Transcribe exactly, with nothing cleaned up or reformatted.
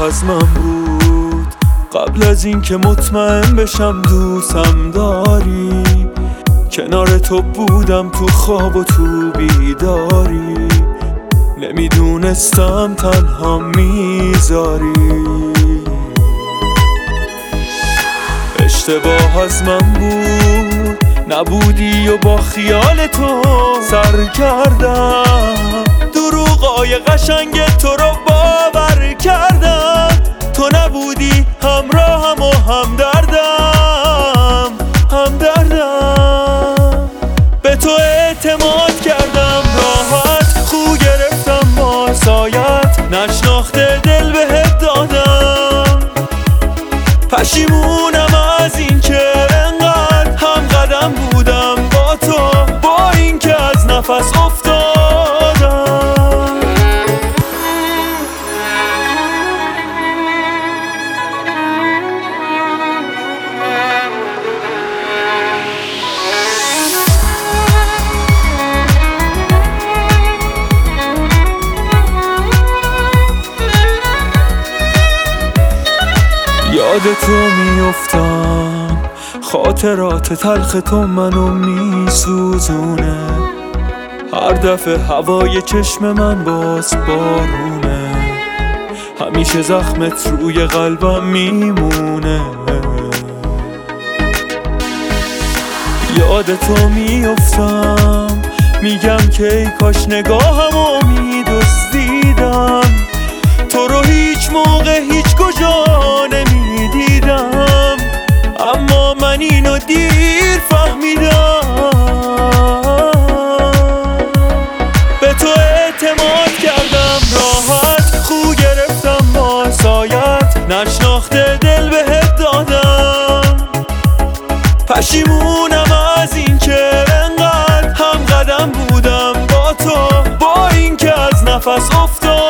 از من بود قبل از این که مطمئن بشم دوستم داری. کنار تو بودم تو خواب و تو بیداری، نمیدونستم تنها میذاری. اشتباه از من بود نبودی و با خیال تو سر کردم. دروغای قشنگ تو رو باور کردم. تو نبودی همراهم و همدردم همدردم. به تو اعتماد کردم راحت، خو گرفتم با سایت، نشناخته دل بهت دادم. پشیمونم از این که انقدر هم قدم بودم با تو، با این که از نفس افتادم. یاد تو میافتم، خاطرات تلخ تو منو میسوزونه. هر دفعه هوای چشم من باز بارونه، همیشه زخمت روی قلبم میمونه. یاد تو میافتم، میگم که ای کاش نگاهمو میدزدیدم. تو رو هیچ موقع هیچ کجا نمیدیدم، اما من اینو دیر فهمیدم. به تو اعتماد کردم راحت، خو گرفتم با سایت، نشناخته دل بهت دادم. پشیمونم از این که انقدر هم قدم بودم با تو، با این که از نفس افتادم.